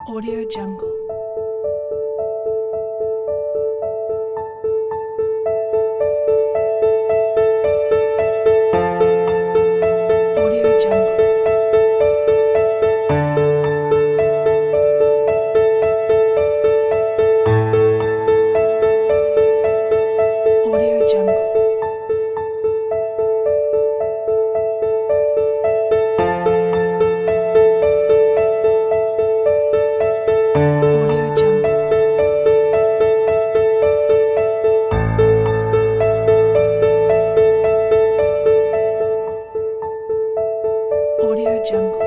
Audio Jungle. Audio Jungle. Audio Jungle. Audio Jungle. Audio Jungle.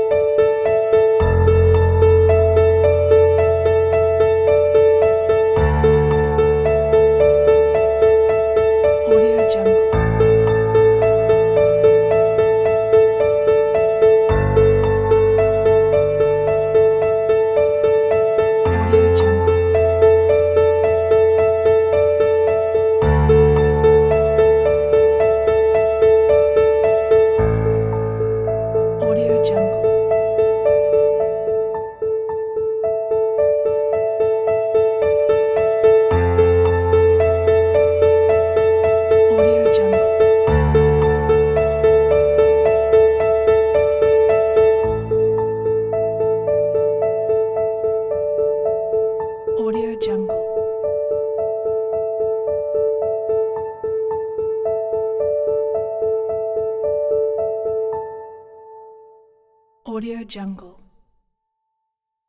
Audio Jungle. Audio Jungle. Audio Jungle. Audio Jungle. Audio Jungle. Audio Jungle.